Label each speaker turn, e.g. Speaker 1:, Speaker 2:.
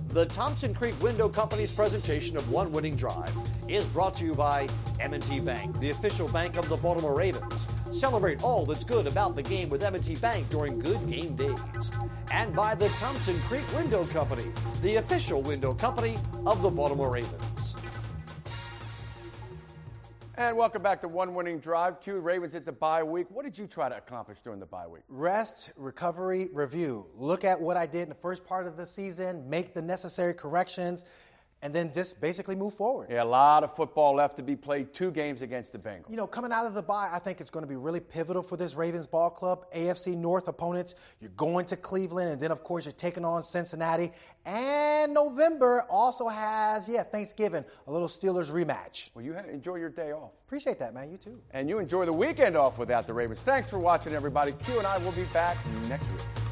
Speaker 1: The Thompson Creek Window Company's presentation of One Winning Drive is brought to you by M&T Bank, the official bank of the Baltimore Ravens. Celebrate all that's good about the game with M&T Bank during good game days. And by the Thompson Creek Window Company, the official window company of the Baltimore Ravens.
Speaker 2: And welcome back to One Winning Drive. Q, Ravens hit the bye week. What did you try to accomplish during the bye week?
Speaker 3: Rest, recovery, review. Look at what I did in the first part of the season, make the necessary corrections, and then just basically move forward.
Speaker 2: Yeah, a lot of football left to be played. 2 games against the Bengals.
Speaker 3: You know, coming out of the bye, I think it's going to be really pivotal for this Ravens ball club. AFC North opponents, you're going to Cleveland, and then, of course, you're taking on Cincinnati. And November also has, Thanksgiving, a little Steelers rematch.
Speaker 2: Well, you enjoy your day off.
Speaker 3: Appreciate that, man. You too.
Speaker 2: And you enjoy the weekend off without the Ravens. Thanks for watching, everybody. Q and I will be back next week.